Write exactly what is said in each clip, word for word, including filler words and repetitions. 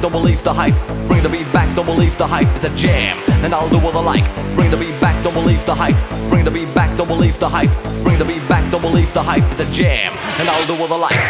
don't believe the hype. Bring the beat back, don't believe the hype. It's a jam, and I'll do what I like. Bring the beat back, don't believe the hype. Bring the beat back, don't believe the hype. Bring the beat back, don't believe the hype. It's a jam, and I'll do what I like.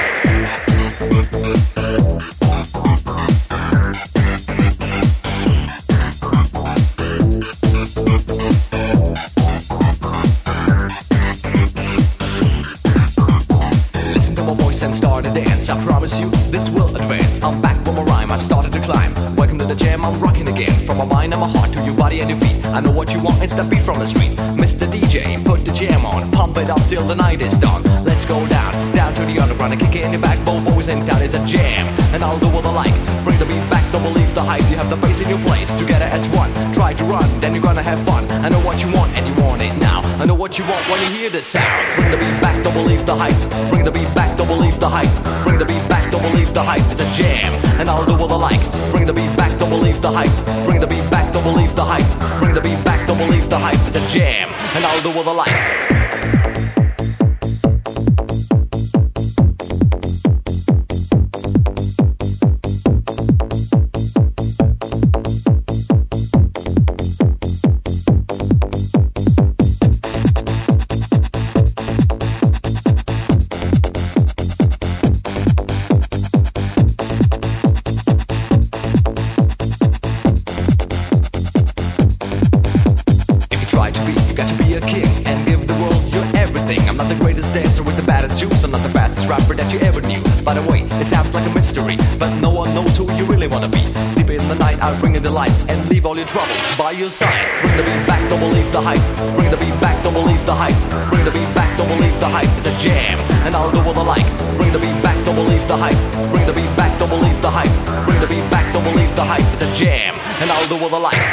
And start to dance. I promise you this will advance. I'm back from a rhyme, I started to climb. Welcome to the jam, I'm rocking again. From my mind and my heart to your body and your feet. I know what you want, it's the beat from the street. Mister D J, put the jam on. Pump it up till the night is done. Let's go down, down to the underground and kick it in your back. Both boys in town, it's a jam, and I'll do what I like. Bring the beat back, don't believe the hype. You have the bass in your place, together as one. Try to run, then you're gonna have fun. I know what you want and you want it now. I know what you want when you hear this sound. Bring the beat back, don't believe the hype. Bring the beat back, don't believe the hype. Bring the beat back, don't believe the hype. It's a jam, and I'll do what I like. Bring the beat back, don't believe the hype. Bring the beat back, don't believe the hype. Bring the beat back, don't believe the hype. It's a jam, and I'll do what I like. Rapper that you ever knew. By the way, it sounds like a mystery, but no one knows who you really wanna be. Deep in the night, I'll bring in the light and leave all your troubles by your side. Bring the beat back, don't believe the hype. Bring the beat back, don't believe the hype. Bring the beat back, don't believe the hype. It's a jam, and I'll do what I like. Bring the beat back, don't believe the hype. Bring the beat back, don't believe the hype. Bring the beat back, don't believe the hype. It's a jam, and I'll do what I like.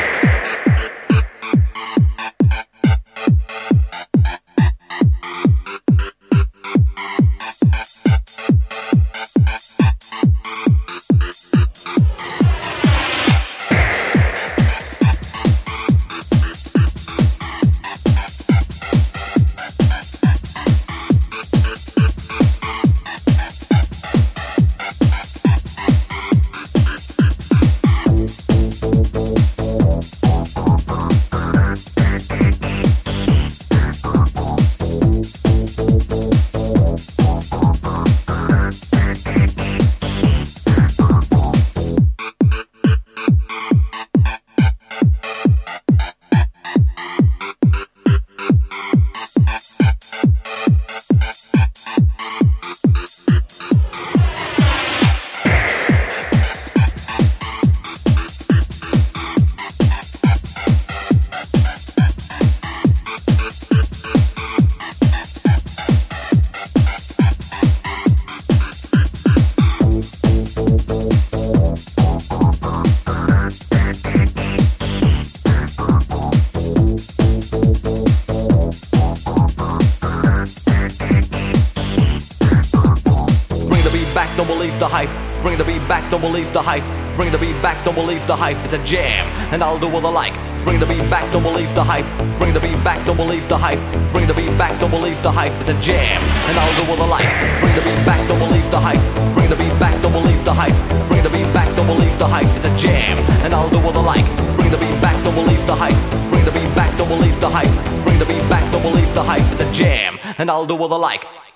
Don't believe the hype. Bring the beat back, don't believe the hype. Bring the beat back, don't believe the hype. It's a jam, and I'll do what I like. Bring the beat back, don't believe the hype. Bring the beat back, don't believe the hype. Bring the beat back, don't believe the hype. It's a jam, and I'll do what I like. Bring the beat back, don't believe the hype. Bring the beat back, don't believe the hype. Bring the beat back, don't believe the hype. It's a jam, and I'll do what I like. Bring the beat back, don't believe the hype. Bring the beat back, don't believe the hype. Bring the beat back, don't believe the hype. It's a jam, and I'll do what I like.